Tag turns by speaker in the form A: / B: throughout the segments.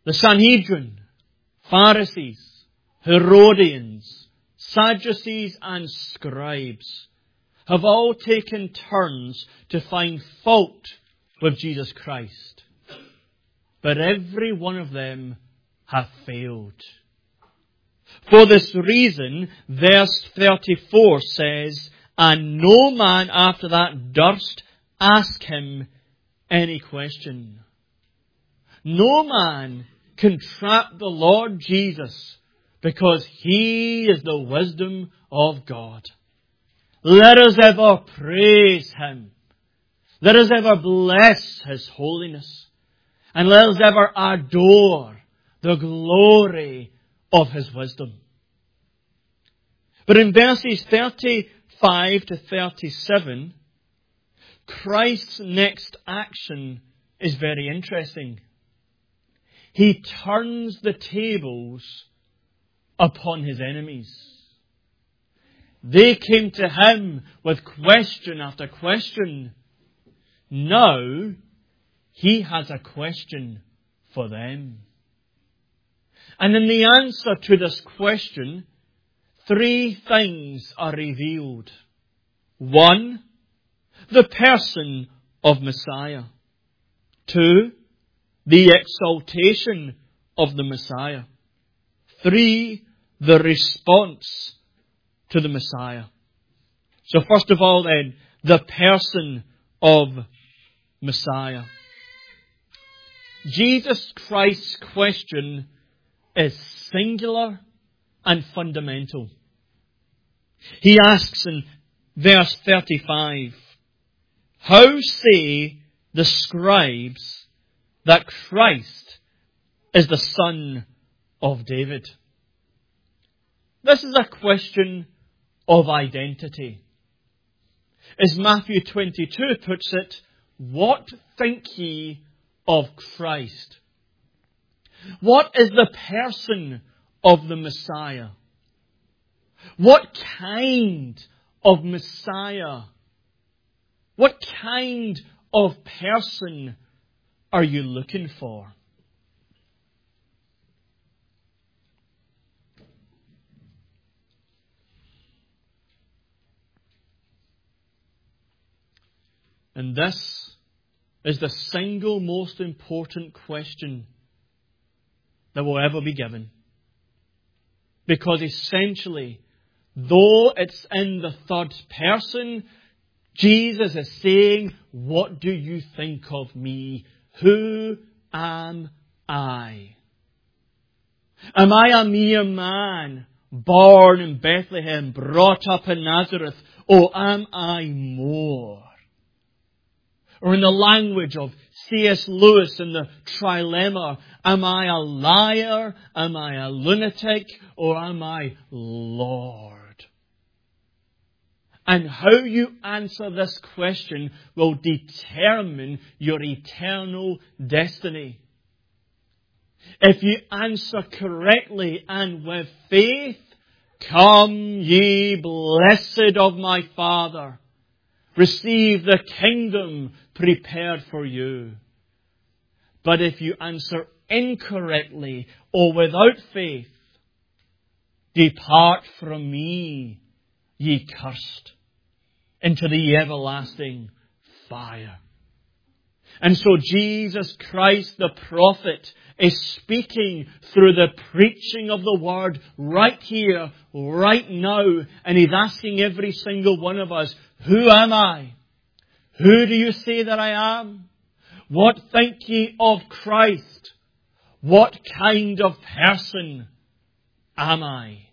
A: The Sanhedrin, Pharisees, Herodians, Sadducees and scribes have all taken turns to find fault with Jesus Christ. But every one of them have failed. For this reason, verse 34 says, "And no man after that durst ask him any question." No man can trap the Lord Jesus because He is the wisdom of God. Let us ever praise Him. Let us ever bless His holiness. And let us ever adore the glory of His wisdom. But in verses 35 to 37, Christ's next action is very interesting. He turns the tables upon His enemies. They came to Him with question after question. Now, He has a question for them. And in the answer to this question, three things are revealed. One, the person of Messiah. Two, the exaltation of the Messiah. Three, the response to the Messiah. So first of all then, the person of Messiah. Jesus Christ's question is singular and fundamental. He asks in verse 35, "How say the scribes that Christ is the Son of David?" This is a question of identity. As Matthew 22 puts it, "What think ye of Christ?" What is the person of the Messiah? What kind of Messiah? What kind of person are you looking for? And this is the single most important question that will ever be given. Because essentially, though it's in the third person, Jesus is saying, "What do you think of me? Who am I? Am I a mere man, born in Bethlehem, brought up in Nazareth, or am I more?" Or in the language of C.S. Lewis in the Trilemma, am I a liar, am I a lunatic, or am I Lord? And how you answer this question will determine your eternal destiny. If you answer correctly and with faith, "Come ye blessed of my Father, receive the kingdom prepared for you." But if you answer incorrectly or without faith, "Depart from me, ye cursed, into the everlasting fire." And so Jesus Christ the prophet is speaking through the preaching of the word right here, right now, and He's asking every single one of us, "Who am I? Who do you say that I am? What think ye of Christ? What kind of person am I?"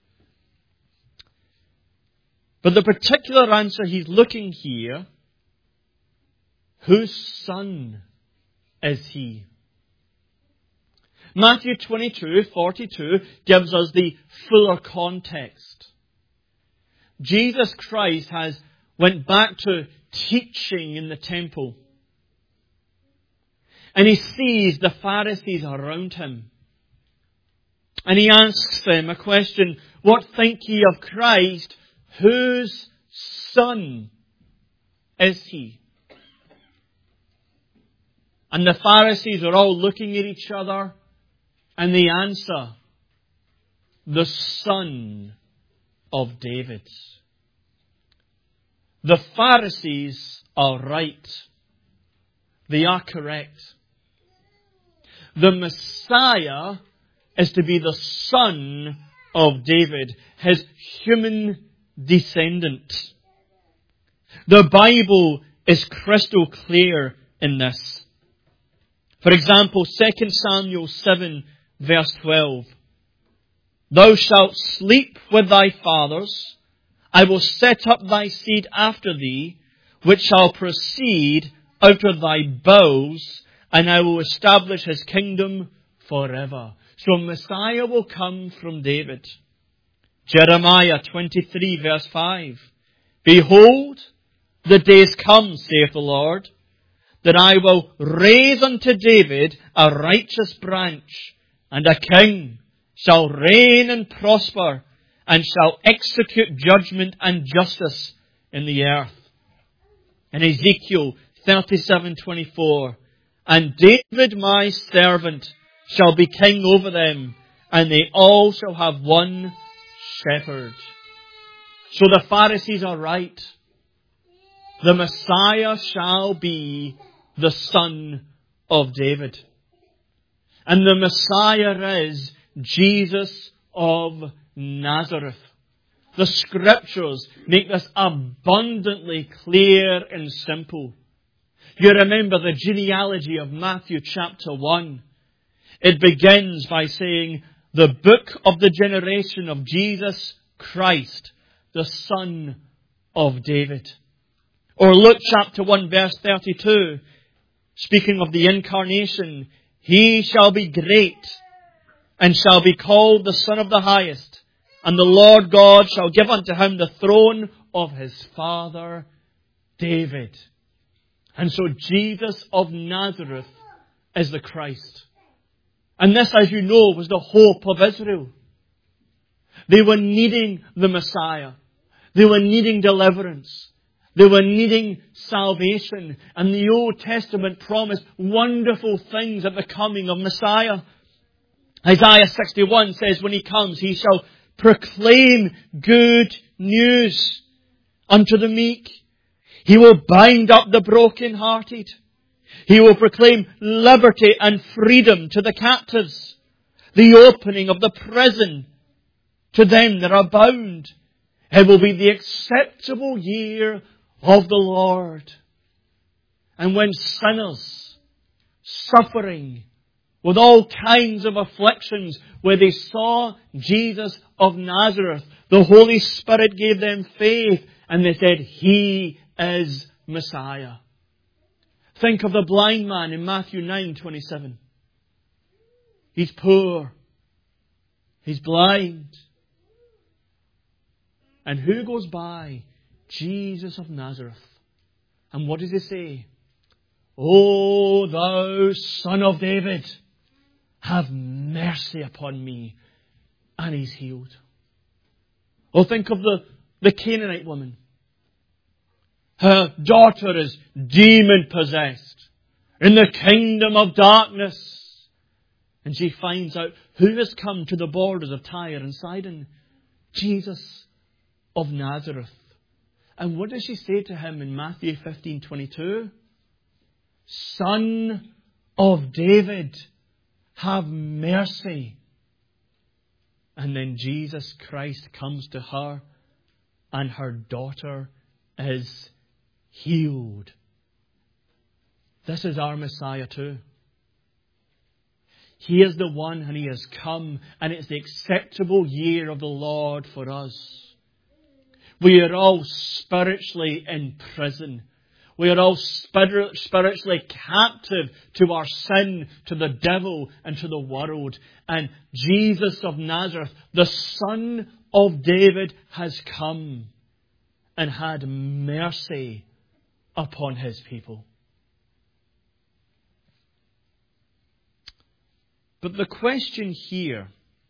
A: But the particular answer He's looking here, whose son is He? Matthew 22:42 gives us the fuller context. Jesus Christ has went back to teaching in the temple. And He sees the Pharisees around Him. And He asks them a question, "What think ye of Christ? Whose son is He?" And the Pharisees are all looking at each other And the answer, the Son of David. The Pharisees are right. They are correct. The Messiah is to be the Son of David, his human descendant. The Bible is crystal clear in this. For example, 2 Samuel 7 verse 12. Thou shalt sleep with thy fathers. I will set up thy seed after thee, which shall proceed out of thy bowels, and I will establish his kingdom forever. So Messiah will come from David. Jeremiah 23 verse 5. Behold, the days come, saith the Lord, that I will raise unto David a righteous branch, and a king shall reign and prosper, and shall execute judgment and justice in the earth. In Ezekiel 37:24, and David my servant shall be king over them, and they all shall have one shepherd. So the Pharisees are right. The Messiah shall be the Son of David. And the Messiah is Jesus of Nazareth. The Scriptures make this abundantly clear and simple. You remember the genealogy of Matthew chapter 1. It begins by saying, the book of the generation of Jesus Christ, the Son of David. Or Luke chapter 1 verse 32, speaking of the incarnation, he shall be great and shall be called the Son of the Highest, and the Lord God shall give unto him the throne of his father David. And so Jesus of Nazareth is the Christ. And this, as you know, was the hope of Israel. They were needing the Messiah. They were needing deliverance. They were needing salvation. And the Old Testament promised wonderful things at the coming of Messiah. Isaiah 61 says, when he comes, he shall proclaim good news unto the meek. He will bind up the brokenhearted. He will proclaim liberty and freedom to the captives. The opening of the prison to them that are bound. It will be the acceptable year of the Lord. And when sinners, suffering with all kinds of afflictions, where they saw Jesus of Nazareth, the Holy Spirit gave them faith, and they said, He is Messiah. Think of the blind man in Matthew 9:27. He's poor. He's blind. And who goes by? Jesus of Nazareth. And what does he say? O thou Son of David, have mercy upon me. And he's healed. Or think of the Canaanite woman. Her daughter is demon-possessed in the kingdom of darkness. And she finds out who has come to the borders of Tyre and Sidon. Jesus of Nazareth. And what does she say to him in Matthew 15:22? Son of David, have mercy. And then Jesus Christ comes to her, and her daughter is healed. This is our Messiah too. He is the one, and He has come, and it's the acceptable year of the Lord for us. We are all spiritually in prison. We are all spiritually captive to our sin, to the devil, and to the world. And Jesus of Nazareth, the Son of David, has come and had mercy upon His people. But the question here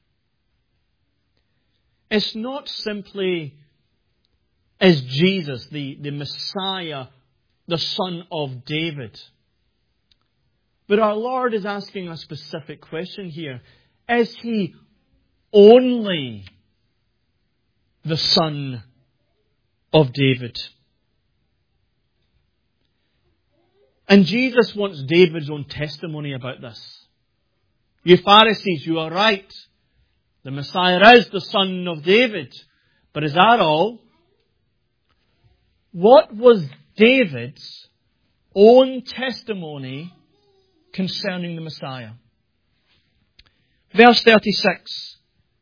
A: is not simply, is Jesus, the Messiah, the Son of David? But our Lord is asking a specific question here. Is He only the Son of David? And Jesus wants David's own testimony about this. You Pharisees, you are right. The Messiah is the Son of David. But is that all? What was David's own testimony concerning the Messiah? Verse 36.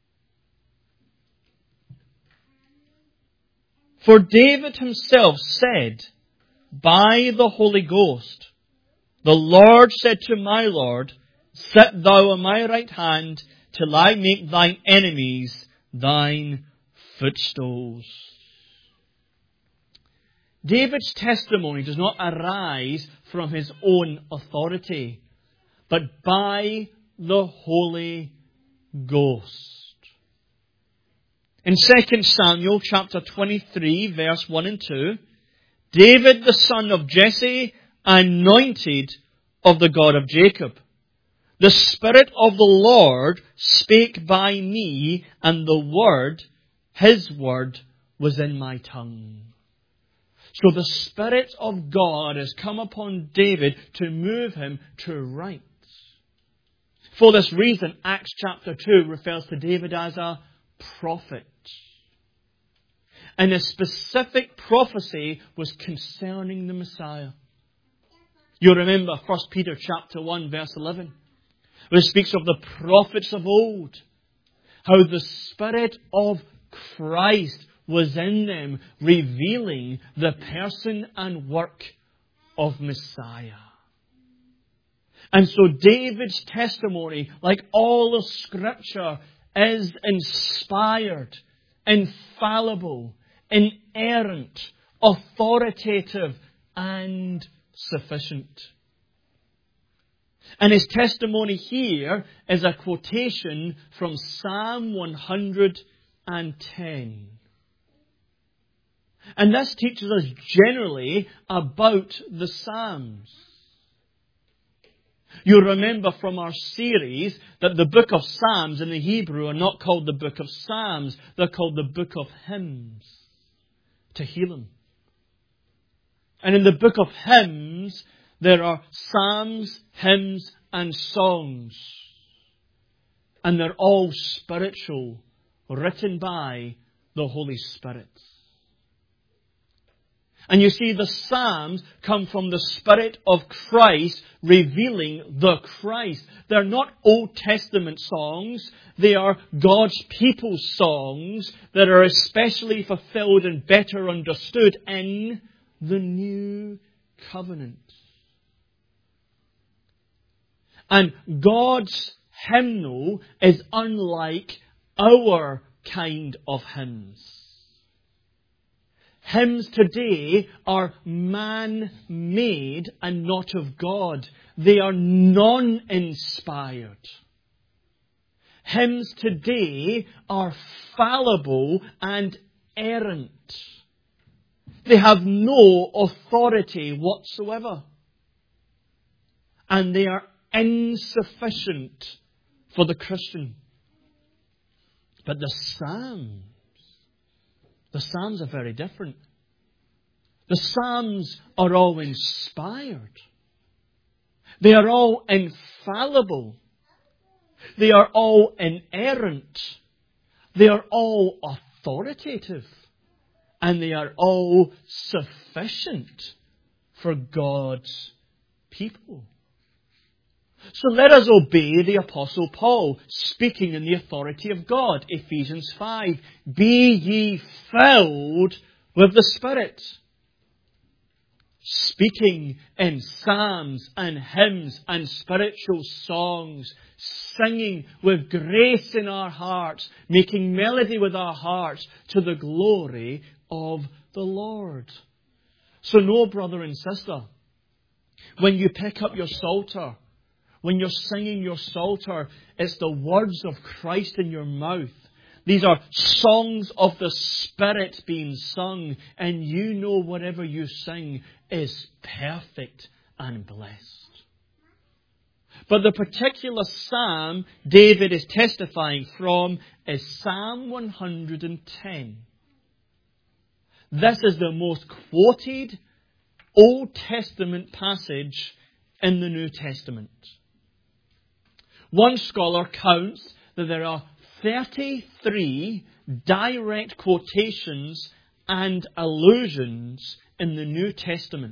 A: For David himself said, by the Holy Ghost, the Lord said to my Lord, sit thou on my right hand till I make thine enemies thine footstools. David's testimony does not arise from his own authority, but by the Holy Ghost. In 2 Samuel chapter 23, verse 1 and 2, David, the son of Jesse, anointed of the God of Jacob. The Spirit of the Lord spake by me, and the word, His word, was in my tongue. So the Spirit of God has come upon David to move him to write. For this reason, Acts chapter 2 refers to David as a prophet. And a specific prophecy was concerning the Messiah. You remember 1 Peter chapter 1 verse 11, where it speaks of the prophets of old, how the Spirit of Christ was in them, revealing the person and work of Messiah. And so David's testimony, like all of Scripture, is inspired, infallible, inerrant, authoritative, and sufficient. And his testimony here is a quotation from Psalm 110. And this teaches us generally about the Psalms. You'll remember from our series that the book of Psalms in the Hebrew are not called the book of Psalms, they're called the book of hymns. Tehillim. And in the book of hymns, there are psalms, hymns, and songs. And they're all spiritual, written by the Holy Spirit. And you see, the Psalms come from the Spirit of Christ revealing the Christ. They're not Old Testament songs. They are God's people's songs that are especially fulfilled and better understood in the New Covenant. And God's hymnal is unlike our kind of hymns. Hymns today are man-made and not of God. They are non-inspired. Hymns today are fallible and errant. They have no authority whatsoever. And they are insufficient for the Christian. But the Psalms are very different. The Psalms are all inspired. They are all infallible. They are all inerrant. They are all authoritative. And they are all sufficient for God's people. So let us obey the Apostle Paul, speaking in the authority of God. Ephesians 5. Be ye filled with the Spirit. Speaking in psalms and hymns and spiritual songs. Singing with grace in our hearts. Making melody with our hearts to the glory of the Lord. So no, brother and sister, when you pick up your psalter, when you're singing your psalter, it's the words of Christ in your mouth. These are songs of the Spirit being sung, and you know whatever you sing is perfect and blessed. But the particular psalm David is testifying from is Psalm 110. This is the most quoted Old Testament passage in the New Testament. One scholar counts that there are 33 direct quotations and allusions in the New Testament.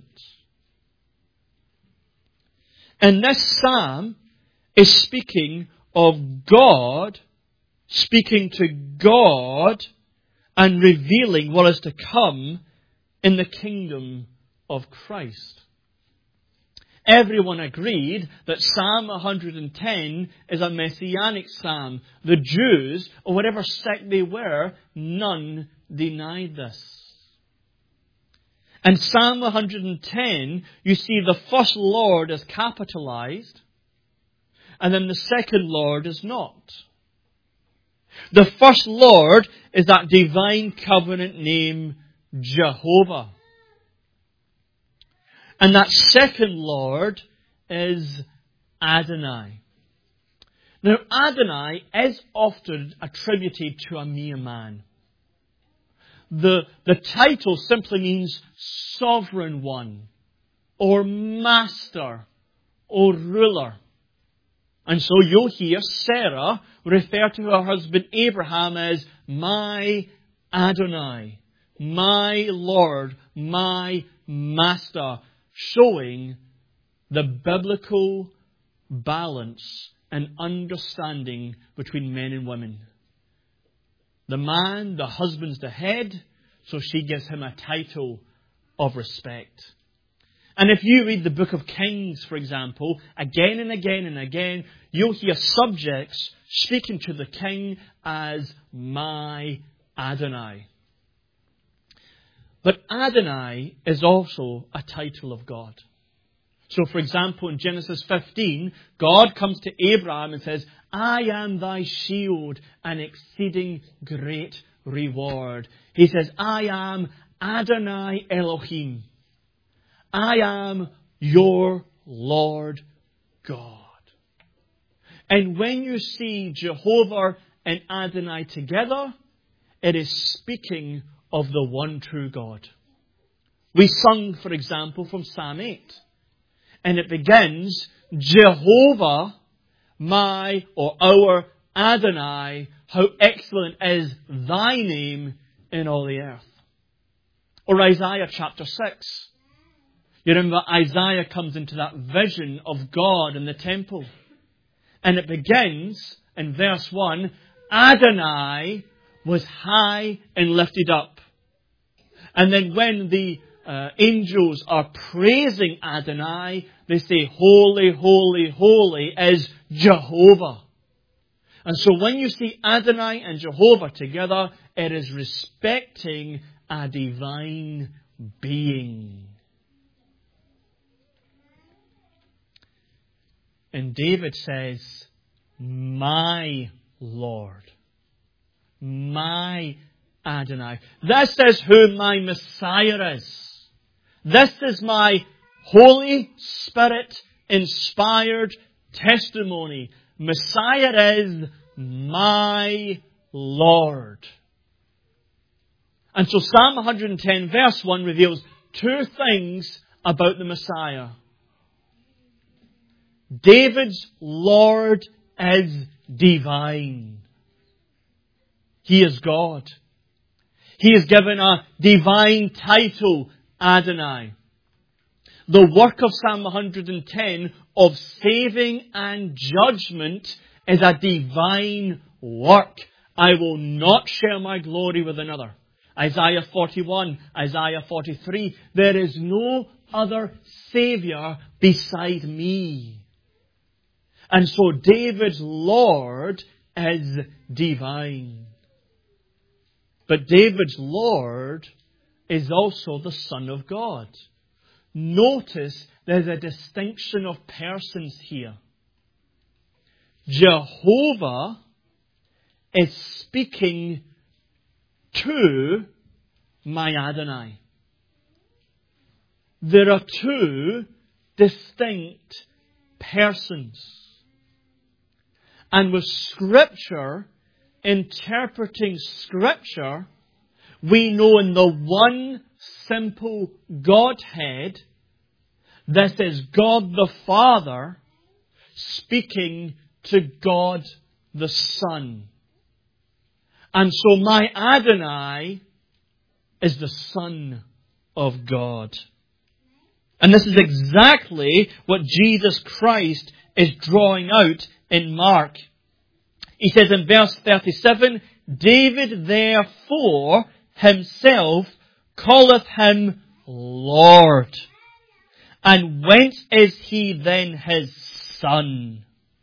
A: And this psalm is speaking of God, speaking to God, and revealing what is to come in the kingdom of Christ. Everyone agreed that Psalm 110 is a messianic psalm. The Jews, or whatever sect they were, none denied this. In Psalm 110, you see the first Lord is capitalized, and then the second Lord is not. The first Lord is that divine covenant name, Jehovah. And that second Lord is Adonai. Now, Adonai is often attributed to a mere man. The title simply means sovereign one, or master, or ruler. And so you'll hear Sarah refer to her husband Abraham as my Adonai, my Lord, my master, showing the biblical balance and understanding between men and women. The man, the husband's the head, so she gives him a title of respect. And if you read the book of Kings, for example, again and again and again, you'll hear subjects speaking to the king as my Adonai. But Adonai is also a title of God. So, for example, in Genesis 15, God comes to Abraham and says, I am thy shield and exceeding great reward. He says, I am Adonai Elohim. I am your Lord God. And when you see Jehovah and Adonai together, it is speaking of the one true God. We sung, for example, from Psalm 8. And it begins, Jehovah, my or our Adonai, how excellent is thy name in all the earth. Or Isaiah chapter 6. You remember Isaiah comes into that vision of God in the temple. And it begins in verse 1, Adonai was high and lifted up. And then when the angels are praising Adonai, they say, holy, holy, holy is Jehovah. And so when you see Adonai and Jehovah together, it is respecting a divine being. And David says, my Lord, my Adonai. This is who my Messiah is. This is my Holy Spirit inspired testimony. Messiah is my Lord. And so Psalm 110 verse 1 reveals two things about the Messiah. David's Lord is divine. He is God. He is given a divine title, Adonai. The work of Psalm 110 of saving and judgment is a divine work. I will not share my glory with another. Isaiah 41, Isaiah 43. There is no other Saviour beside me. And so David's Lord is divine. But David's Lord is also the Son of God. Notice there's a distinction of persons here. Jehovah is speaking to my Adonai. There are two distinct persons. And with Scripture, interpreting Scripture, we know in the one simple Godhead, this is God the Father speaking to God the Son. And so my Adonai is the Son of God. And this is exactly what Jesus Christ is drawing out in Mark. He says in verse 37, David therefore himself calleth him Lord. And whence is he then his son?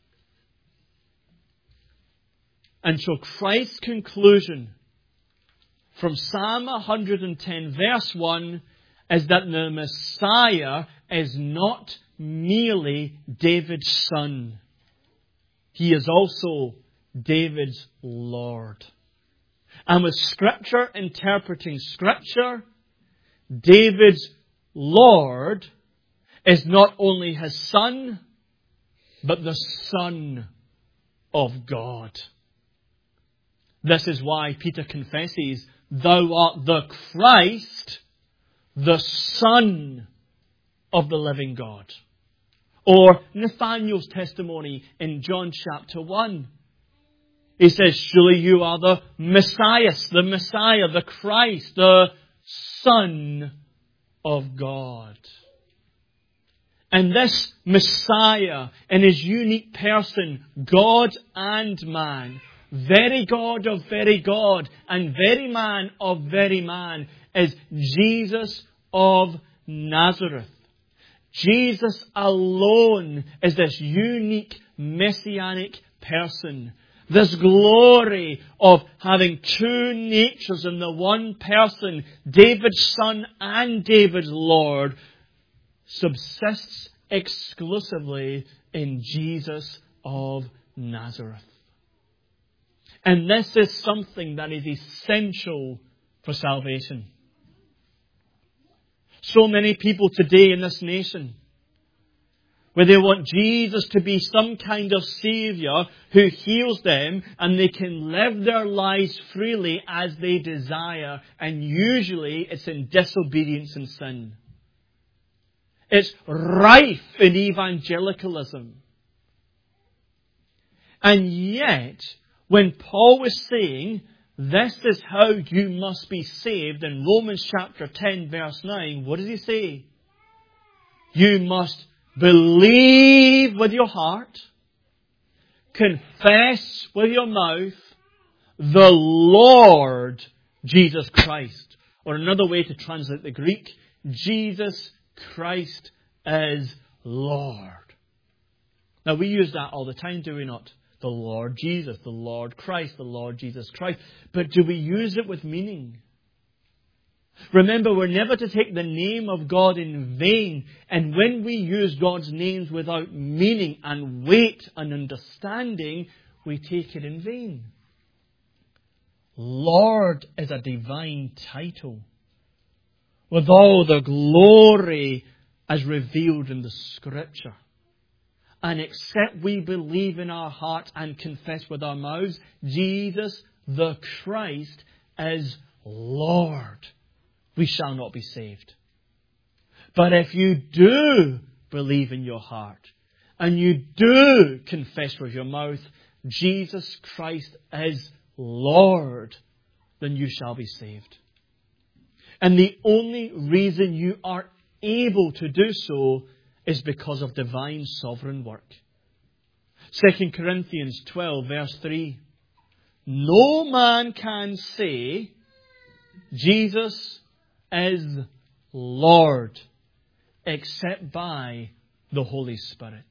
A: And so Christ's conclusion from Psalm 110 verse 1 is that the Messiah is not merely David's son. He is also David's Lord. And with Scripture interpreting Scripture, David's Lord is not only his son, but the Son of God. This is why Peter confesses, Thou art the Christ, the Son of the living God. Or Nathanael's testimony in John chapter 1. He says, Surely you are the Messiah, the Christ, the Son of God. And this Messiah, in his unique person, God and man, very God of very God, and very man of very man, is Jesus of Nazareth. Jesus alone is this unique messianic person. This glory of having two natures in the one person, David's Son and David's Lord, subsists exclusively in Jesus of Nazareth. And this is something that is essential for salvation. So many people today in this nation, where they want Jesus to be some kind of Saviour who heals them and they can live their lives freely as they desire. And usually it's in disobedience and sin. It's rife in evangelicalism. And yet, when Paul was saying, this is how you must be saved, in Romans chapter 10 verse 9, what does he say? You must believe with your heart, confess with your mouth, the Lord Jesus Christ. Or another way to translate the Greek, Jesus Christ is Lord. Now we use that all the time, do we not? The Lord Jesus, the Lord Christ, the Lord Jesus Christ. But do we use it with meaning? Remember, we're never to take the name of God in vain. And when we use God's names without meaning and weight and understanding, we take it in vain. Lord is a divine title, with all the glory as revealed in the Scripture. And except we believe in our heart and confess with our mouths, Jesus the Christ is Lord, we shall not be saved. But if you do believe in your heart, and you do confess with your mouth, Jesus Christ is Lord, then you shall be saved. And the only reason you are able to do so is because of divine sovereign work. 2 Corinthians 12 verse 3. No man can say, Jesus is Lord, except by the Holy Spirit.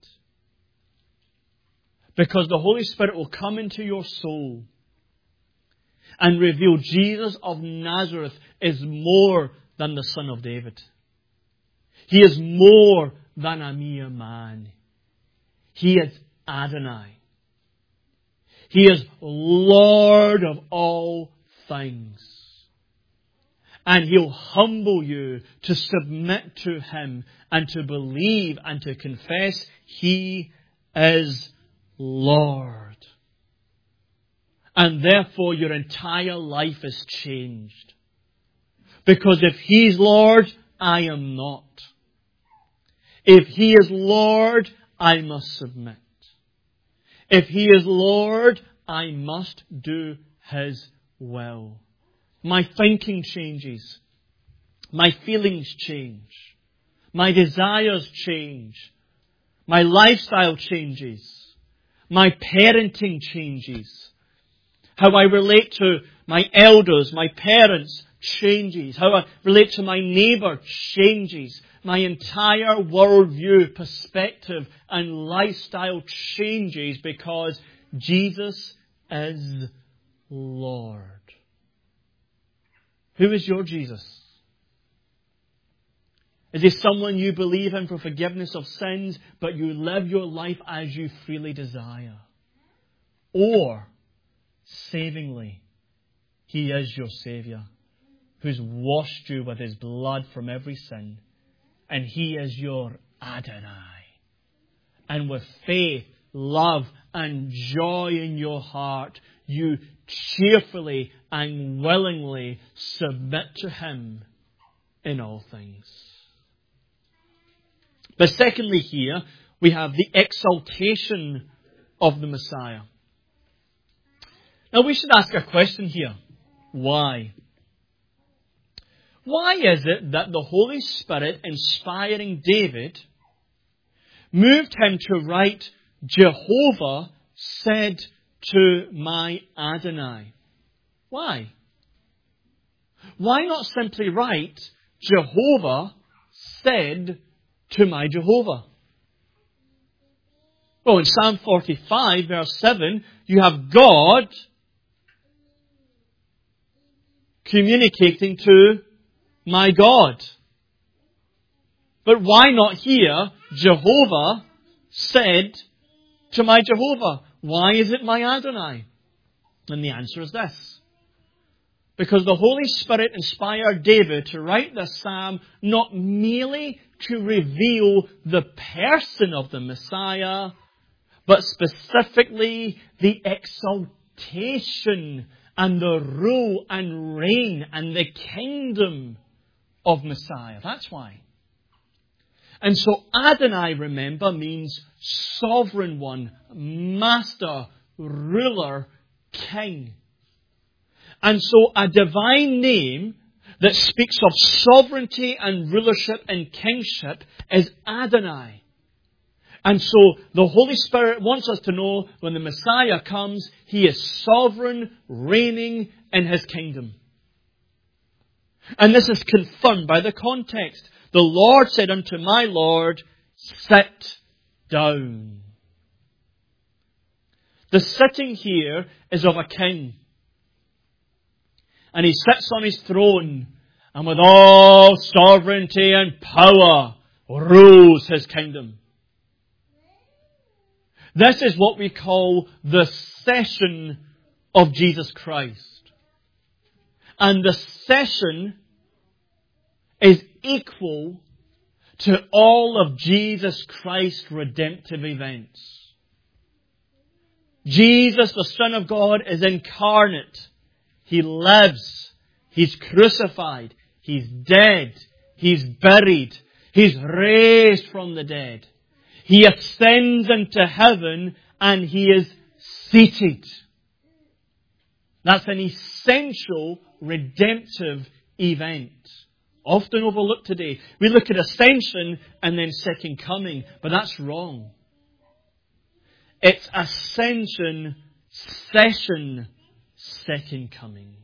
A: Because the Holy Spirit will come into your soul and reveal Jesus of Nazareth is more than the Son of David. He is more than a mere man. He is Adonai. He is Lord of all things. And He'll humble you to submit to Him and to believe and to confess He is Lord. And therefore your entire life is changed. Because if He's Lord, I am not. If He is Lord, I must submit. If He is Lord, I must do His will. My thinking changes. My feelings change. My desires change. My lifestyle changes. My parenting changes. How I relate to my elders, my parents, changes. How I relate to my neighbour changes. My entire worldview, perspective and lifestyle changes because Jesus is Lord. Who is your Jesus? Is He someone you believe in for forgiveness of sins, but you live your life as you freely desire? Or, savingly, He is your Saviour, who's washed you with His blood from every sin, and He is your Adonai. And with faith, love, and joy in your heart, you cheerfully and willingly submit to Him in all things. But secondly here, we have the exaltation of the Messiah. Now we should ask a question here. Why? Why is it that the Holy Spirit, inspiring David, moved him to write, Jehovah said to my Adonai? Why? Why not simply write, Jehovah said to my Jehovah? Well, in Psalm 45, verse 7, you have God communicating to my God. But why not here, Jehovah said to my Jehovah? Why is it my Adonai? And the answer is this. Because the Holy Spirit inspired David to write this psalm not merely to reveal the person of the Messiah, but specifically the exaltation and the rule and reign and the kingdom of Messiah. That's why. And so Adonai, remember, means sovereign one, master, ruler, king. And so a divine name that speaks of sovereignty and rulership and kingship is Adonai. And so the Holy Spirit wants us to know when the Messiah comes, He is sovereign, reigning in His kingdom. And this is confirmed by the context. The Lord said unto my Lord, sit down. The sitting here is of a king. And He sits on His throne and with all sovereignty and power rules His kingdom. This is what we call the session of Jesus Christ. And the session is equal to all of Jesus Christ's redemptive events. Jesus, the Son of God, is incarnate. He lives. He's crucified. He's dead. He's buried. He's raised from the dead. He ascends into heaven and He is seated. That's an essential redemptive event. Often overlooked today. We look at ascension and then second coming, but that's wrong. It's ascension, session, second coming.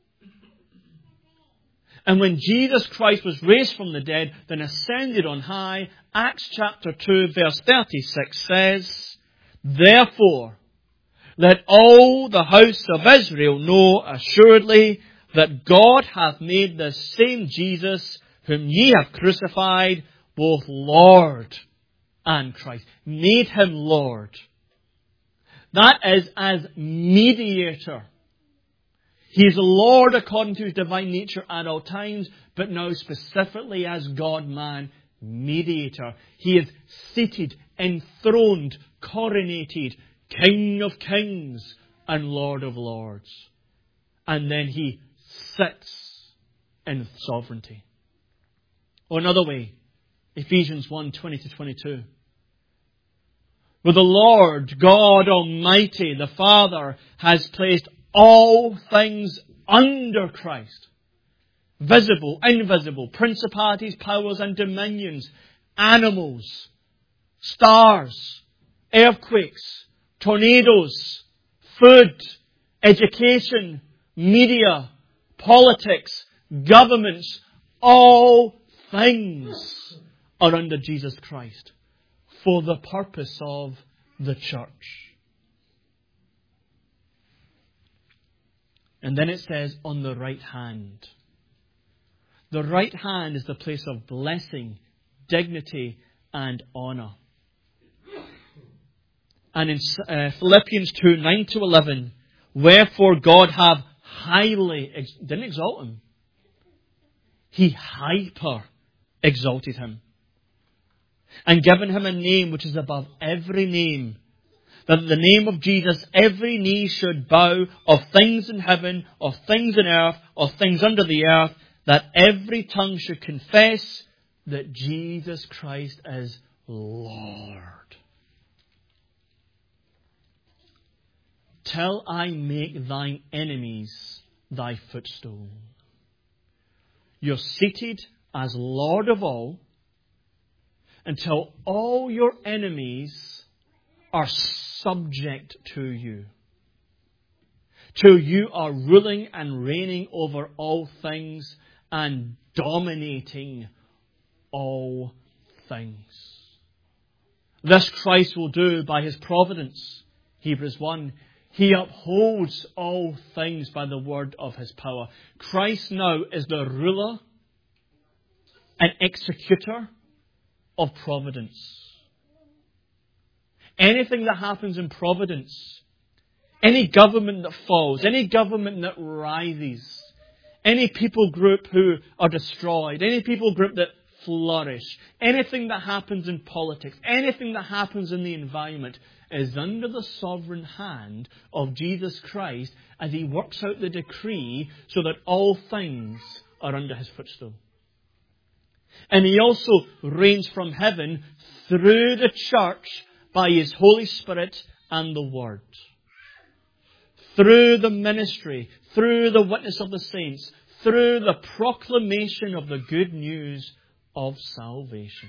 A: And when Jesus Christ was raised from the dead, then ascended on high, Acts chapter 2 verse 36 says, therefore, let all the house of Israel know assuredly that God hath made this same Jesus, whom ye have crucified, both Lord and Christ. Made Him Lord. That is as mediator. He is Lord according to His divine nature at all times, but now specifically as God-man, mediator. He is seated, enthroned, coronated, King of kings and Lord of lords. And then he sits in sovereignty. Or another way, Ephesians 1:20-22. Where the Lord God Almighty, the Father, has placed all things under Christ. Visible, invisible, principalities, powers and dominions, animals, stars, earthquakes, tornadoes, food, education, media, politics, governments, all things are under Jesus Christ for the purpose of the church. And then it says, on the right hand. The right hand is the place of blessing, dignity, and honour. And in Philippians 2:9-11, wherefore God have highly, didn't exalt him. He hyper exalted him. And given him a name which is above every name, that at the name of Jesus every knee should bow, of things in heaven, of things in earth, of things under the earth, that every tongue should confess that Jesus Christ is Lord. Till I make thine enemies thy footstool. You're seated as Lord of all until all your enemies are subject to you. Till you are ruling and reigning over all things and dominating all things. This Christ will do by his providence. Hebrews 1. He upholds all things by the word of his power. Christ now is the ruler and executor of providence. Anything that happens in providence, any government that falls, any government that rises, any people group who are destroyed, any people group that flourish, anything that happens in politics, anything that happens in the environment is under the sovereign hand of Jesus Christ as he works out the decree so that all things are under his footstool. And he also reigns from heaven through the church by his Holy Spirit and the Word. Through the ministry, through the witness of the saints, through the proclamation of the good news of salvation.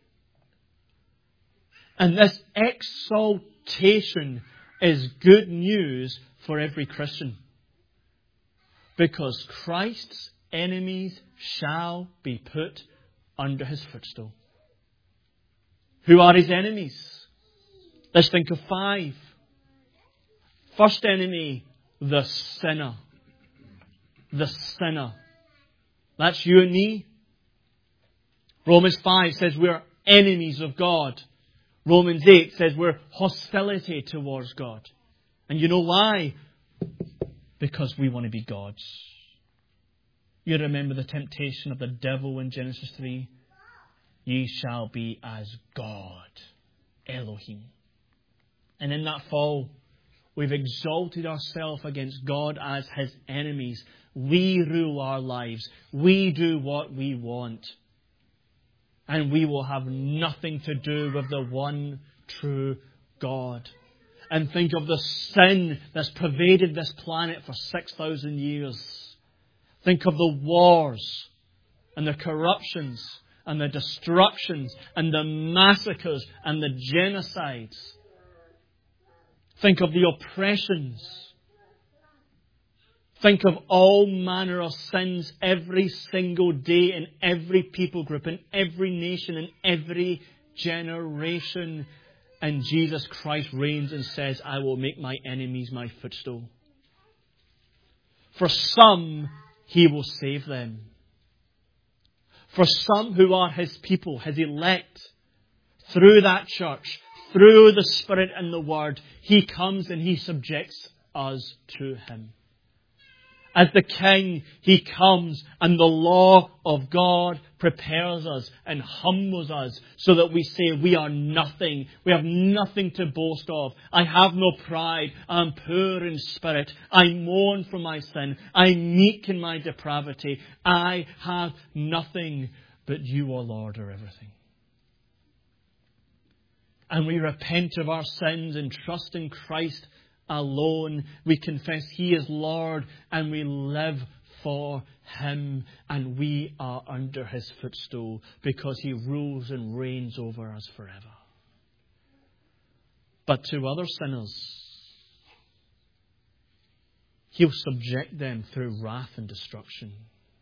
A: And this exaltation is good news for every Christian. Because Christ's enemies shall be put under his footstool. Who are his enemies? Let's think of 5. First enemy, the sinner. The sinner. That's you and me. Romans 5 says we're enemies of God. Romans 8 says we're hostility towards God. And you know why? Because we want to be gods. You remember the temptation of the devil in Genesis 3? Ye shall be as God, Elohim. And in that fall, we've exalted ourselves against God as his enemies. We rule our lives. We do what we want. And we will have nothing to do with the one true God. And think of the sin that's pervaded this planet for 6,000 years. Think of the wars and the corruptions and the destructions and the massacres and the genocides. Think of the oppressions. Think of all manner of sins every single day in every people group, in every nation, in every generation. And Jesus Christ reigns and says, I will make my enemies my footstool. For some, he will save them. For some who are his people, his elect, through that church, through the Spirit and the Word, he comes and he subjects us to him. As the King, He comes, and the law of God prepares us and humbles us so that we say we are nothing. We have nothing to boast of. I have no pride. I am poor in spirit. I mourn for my sin. I am meek in my depravity. I have nothing, but You, O Lord, are everything. And we repent of our sins and trust in Christ alone. We confess He is Lord, and we live for Him, and we are under His footstool because He rules and reigns over us forever. But to other sinners, He'll subject them through wrath and destruction.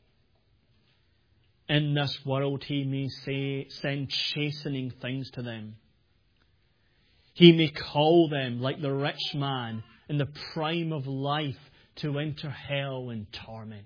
A: In this world, He may send chastening things to them. He may call them, like the rich man in the prime of life, to enter hell in torments.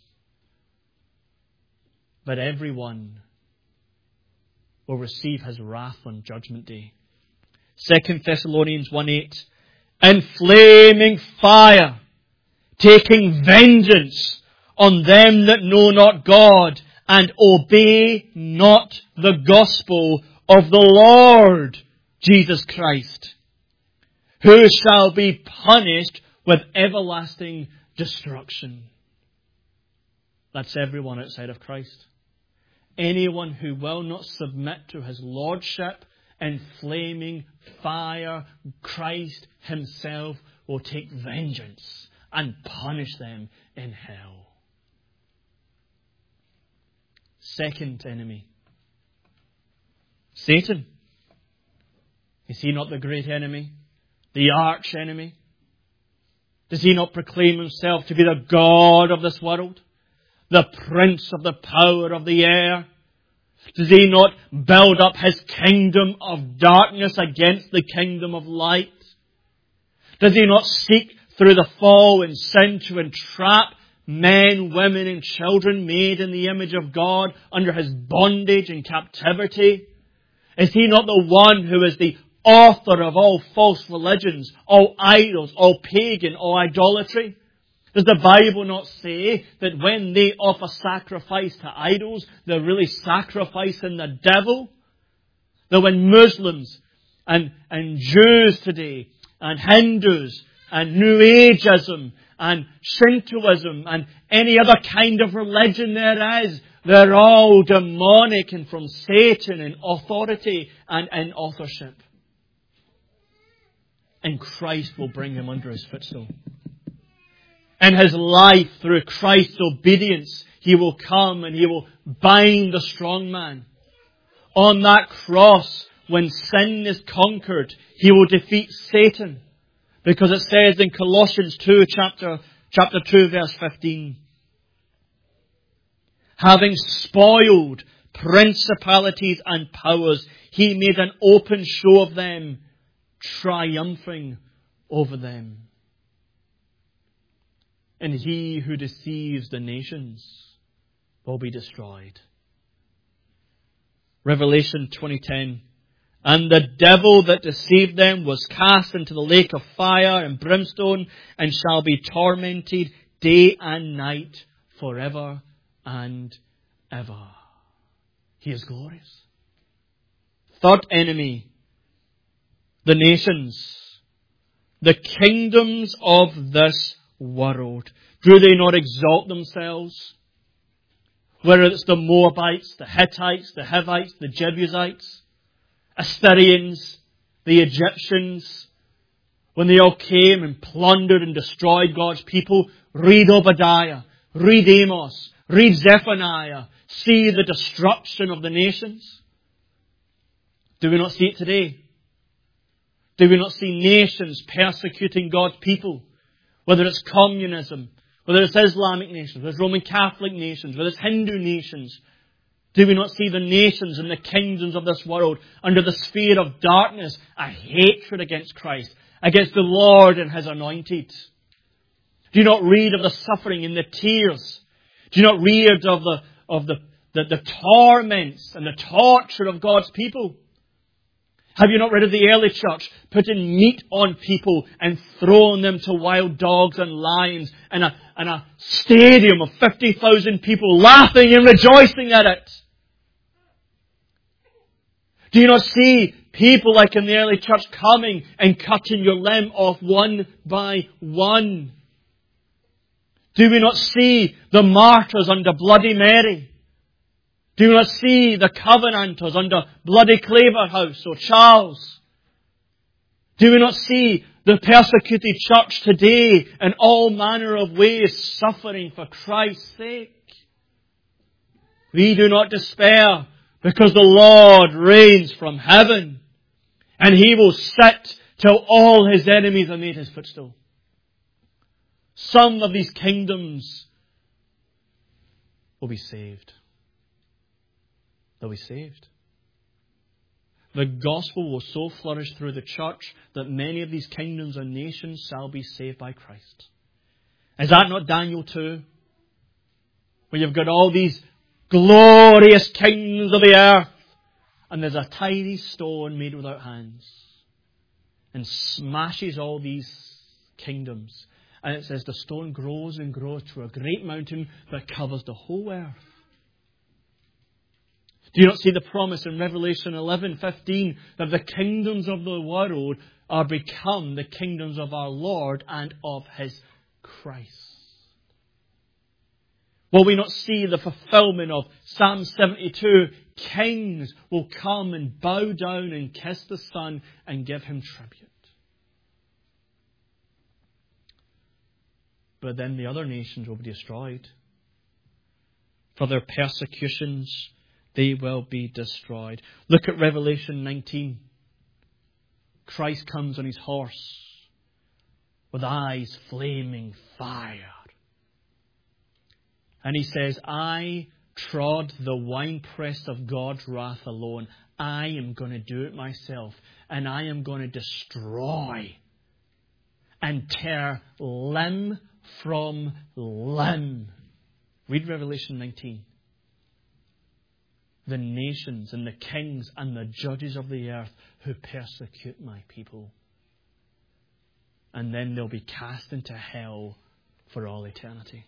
A: But everyone will receive His wrath on Judgment Day. 2 Thessalonians 1:8, in flaming fire, taking vengeance on them that know not God and obey not the gospel of the Lord Jesus Christ, who shall be punished with everlasting destruction. That's everyone outside of Christ. Anyone who will not submit to His lordship in flaming fire, Christ Himself will take vengeance and punish them in hell. Second enemy, Satan. Is he not the great enemy? The arch enemy? Does he not proclaim himself to be the God of this world? The prince of the power of the air? Does he not build up his kingdom of darkness against the kingdom of light? Does he not seek through the fall and sin to entrap men, women and children made in the image of God under his bondage and captivity? Is he not the one who is the author of all false religions, all idols, all pagan, all idolatry? Does the Bible not say that when they offer sacrifice to idols, they're really sacrificing the devil? That when Muslims and Jews today, and Hindus, and New Ageism, and Shintoism, and any other kind of religion there is, they're all demonic and from Satan in authority and in authorship. And Christ will bring him under His footstool. In His life, through Christ's obedience, He will come and He will bind the strong man. On that cross, when sin is conquered, He will defeat Satan. Because it says in Colossians 2, chapter 2, verse 15, having spoiled principalities and powers, He made an open show of them, triumphing over them. And he who deceives the nations will be destroyed. Revelation 20:10. And the devil that deceived them was cast into the lake of fire and brimstone, and shall be tormented day and night forever and ever. He is glorious. Third enemy, the nations, the kingdoms of this world. Do they not exalt themselves? Whether it's the Moabites, the Hittites, the Hivites, the Jebusites, Assyrians, the Egyptians, when they all came and plundered and destroyed God's people. Read Obadiah, read Amos, read Zephaniah. See the destruction of the nations. Do we not see it today? Do we not see nations persecuting God's people? Whether it's communism, whether it's Islamic nations, whether it's Roman Catholic nations, whether it's Hindu nations. Do we not see the nations and the kingdoms of this world under the sphere of darkness, a hatred against Christ, against the Lord and His anointed? Do you not read of the suffering and the tears? Do you not read of the torments and the torture of God's people? Have you not read of the early church putting meat on people and throwing them to wild dogs and lions in a stadium of 50,000 people laughing and rejoicing at it? Do you not see people like in the early church coming and cutting your limb off one by one? Do we not see the martyrs under Bloody Mary? Do you not see the Covenanters under bloody Claverhouse or Charles? Do we not see the persecuted church today in all manner of ways suffering for Christ's sake? We do not despair because the Lord reigns from heaven and He will sit till all His enemies are made His footstool. Some of these kingdoms will be saved. They'll be saved. The gospel will so flourish through the church that many of these kingdoms and nations shall be saved by Christ. Is that not Daniel 2? Where you've got all these glorious kingdoms of the earth, and there's a tiny stone made without hands, and smashes all these kingdoms. And it says the stone grows and grows to a great mountain that covers the whole earth. Do you not see the promise in Revelation 11:15 that the kingdoms of the world are become the kingdoms of our Lord and of His Christ? Will we not see the fulfillment of Psalm 72? Kings will come and bow down and kiss the Son and give Him tribute. But then the other nations will be destroyed. For their persecutions, they will be destroyed. Look at Revelation 19. Christ comes on His horse with eyes flaming fire. And He says, I trod the winepress of God's wrath alone. I am going to do it myself. And I am going to destroy and tear limb from limb. Read Revelation 19. The nations and the kings and the judges of the earth who persecute my people. And then they'll be cast into hell for all eternity.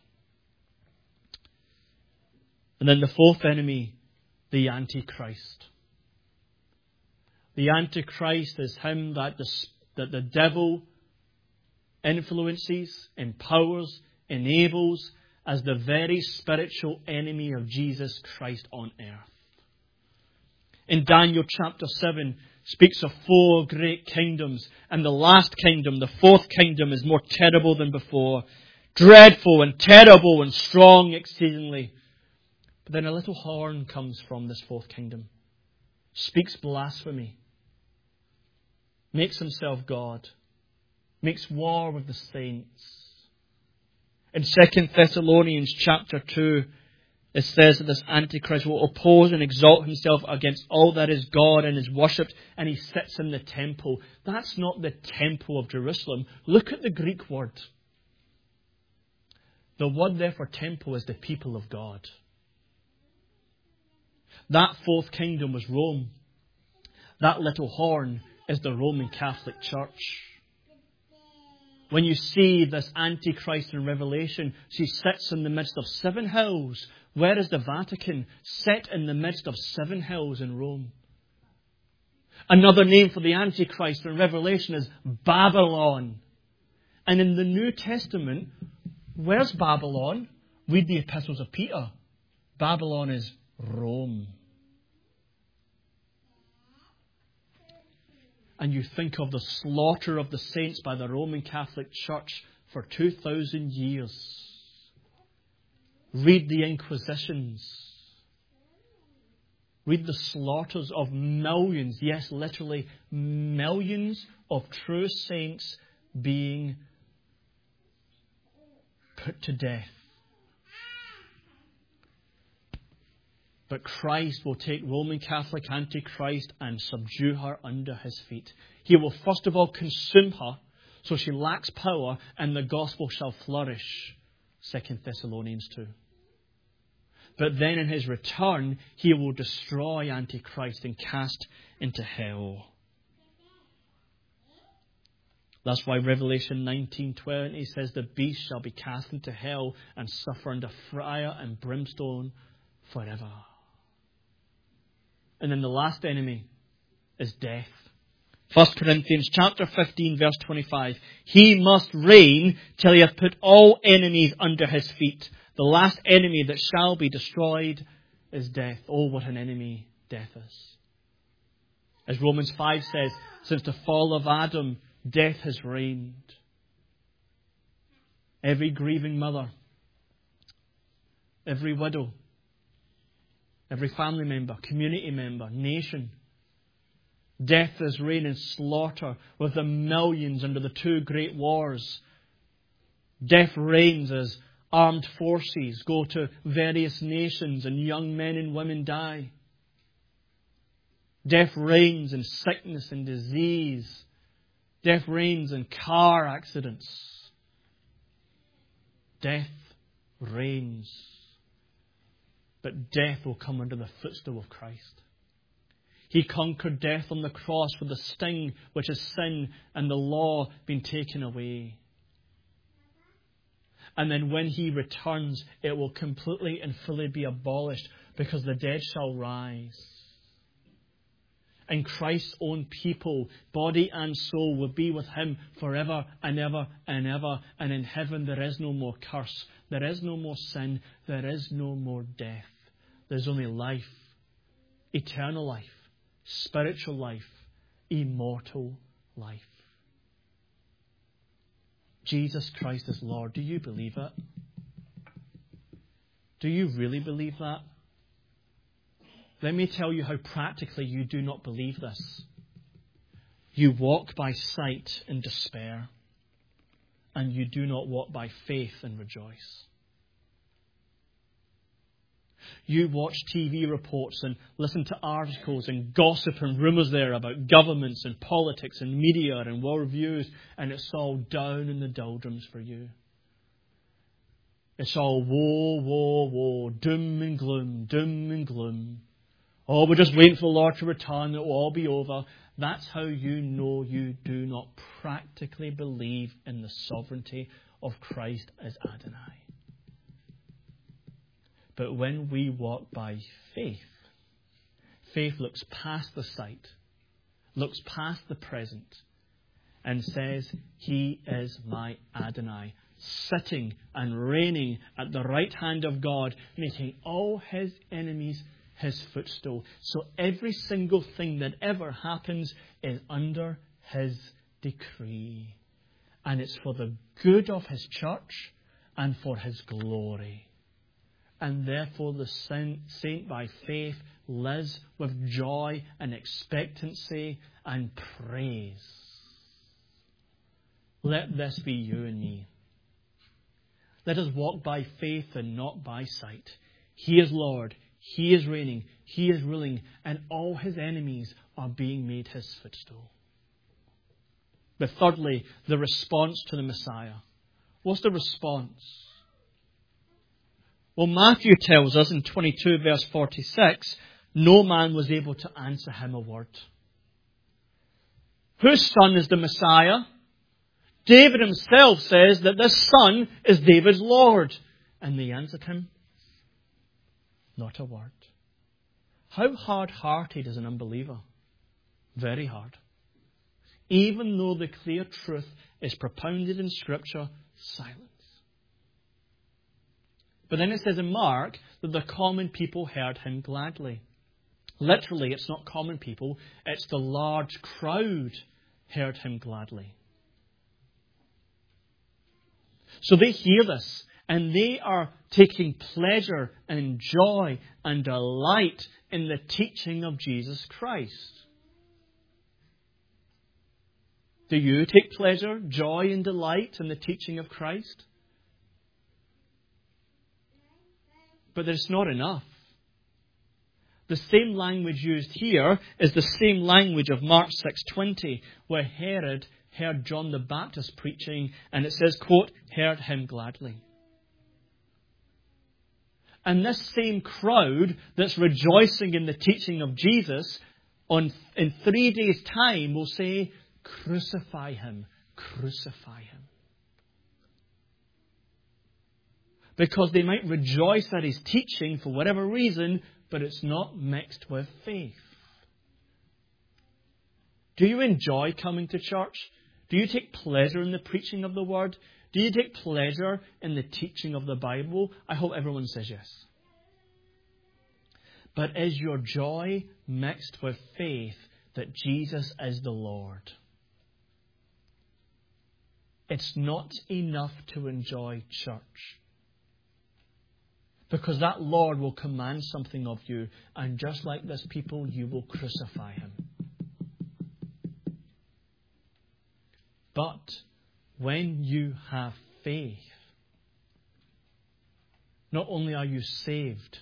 A: And then the fourth enemy, the Antichrist. The Antichrist is him that the devil influences, empowers, enables as the very spiritual enemy of Jesus Christ on earth. In Daniel chapter 7, speaks of 4 great kingdoms. And the last kingdom, the fourth kingdom, is more terrible than before. Dreadful and terrible and strong exceedingly. But then a little horn comes from this fourth kingdom. Speaks blasphemy. Makes himself God. Makes war with the saints. In 2 Thessalonians chapter 2, it says that this Antichrist will oppose and exalt himself against all that is God and is worshipped, and he sits in the temple. That's not the temple of Jerusalem. Look at the Greek word. The word there for temple is the people of God. That fourth kingdom was Rome. That little horn is the Roman Catholic Church. When you see this Antichrist in Revelation, she sits in the midst of 7 hills. Where is the Vatican? Set in the midst of 7 hills in Rome. Another name for the Antichrist in Revelation is Babylon. And in the New Testament, where's Babylon? Read the epistles of Peter. Babylon is Rome. And you think of the slaughter of the saints by the Roman Catholic Church for 2,000 years. Read the Inquisitions. Read the slaughters of millions, yes, literally millions of true saints being put to death. But Christ will take Roman Catholic Antichrist and subdue her under His feet. He will first of all consume her, so she lacks power, and the gospel shall flourish. 2 Thessalonians 2. But then in His return, He will destroy Antichrist and cast into hell. That's why Revelation 19:20 says the beast shall be cast into hell and suffer under fire and brimstone forever. And then the last enemy is death. 1 Corinthians chapter 15 verse 25. He must reign till he hath put all enemies under his feet. The last enemy that shall be destroyed is death. Oh, what an enemy death is. As Romans 5 says, since the fall of Adam, death has reigned. Every grieving mother, every widow, every family member, community member, nation, death is reigning slaughter with the millions under the two great wars. Death reigns as armed forces go to various nations and young men and women die. Death reigns in sickness and disease. Death reigns in car accidents. Death reigns. But death will come under the footstool of Christ. He conquered death on the cross with the sting, which is sin, and the law being taken away. And then when He returns, it will completely and fully be abolished, because the dead shall rise. And Christ's own people, body and soul, will be with Him forever and ever and ever. And in heaven there is no more curse. There is no more sin. There is no more death. There's only life. Eternal life. Spiritual life. Immortal life. Jesus Christ is Lord. Do you believe it? Do you really believe that? Let me tell you how practically you do not believe this. You walk by sight in despair, and you do not walk by faith and rejoice. You watch TV reports and listen to articles and gossip and rumours there about governments and politics and media and worldviews, and it's all down in the doldrums for you. It's all woe, woe, woe, doom and gloom, doom and gloom. Oh, we're just waiting for the Lord to return, it will all be over. That's how you know you do not practically believe in the sovereignty of Christ as Adonai. But when we walk by faith, faith looks past the sight, looks past the present, and says, He is my Adonai, sitting and reigning at the right hand of God, making all His enemies His footstool. So every single thing that ever happens is under His decree. And it's for the good of His church and for His glory. And therefore the saint by faith lives with joy and expectancy and praise. Let this be you and me. Let us walk by faith and not by sight. He is Lord. He is reigning. He is ruling. And all His enemies are being made His footstool. But thirdly, the response to the Messiah. What's the response? Well, Matthew tells us in 22 verse 46, no man was able to answer Him a word. Whose son is the Messiah? David himself says that this son is David's Lord. And they answered him, not a word. How hard-hearted is an unbeliever? Very hard. Even though the clear truth is propounded in Scripture, silence. But then it says in Mark that the common people heard Him gladly. Literally, it's not common people, it's the large crowd heard Him gladly. So they hear this, and they are taking pleasure and joy and delight in the teaching of Jesus Christ. Do you take pleasure, joy and delight in the teaching of Christ? But it's not enough. The same language used here is the same language of Mark 6:20, where Herod heard John the Baptist preaching, and it says, quote, heard him gladly. And this same crowd that's rejoicing in the teaching of Jesus in 3 days' time will say, crucify Him, crucify him. Because they might rejoice at his teaching for whatever reason, but it's not mixed with faith. Do you enjoy coming to church? Do you take pleasure in the preaching of the Word? Do you take pleasure in the teaching of the Bible? I hope everyone says yes. But is your joy mixed with faith that Jesus is the Lord? It's not enough to enjoy church. Because that Lord will command something of you, and just like this people, you will crucify him. But when you have faith, not only are you saved,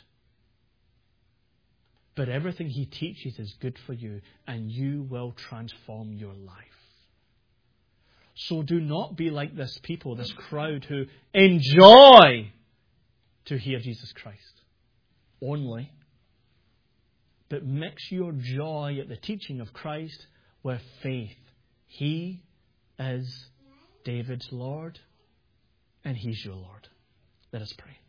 A: but everything he teaches is good for you, and you will transform your life. So do not be like this people, this crowd who enjoy to hear Jesus Christ only, but mix your joy at the teaching of Christ with faith. He is David's Lord, and he's your Lord. Let us pray.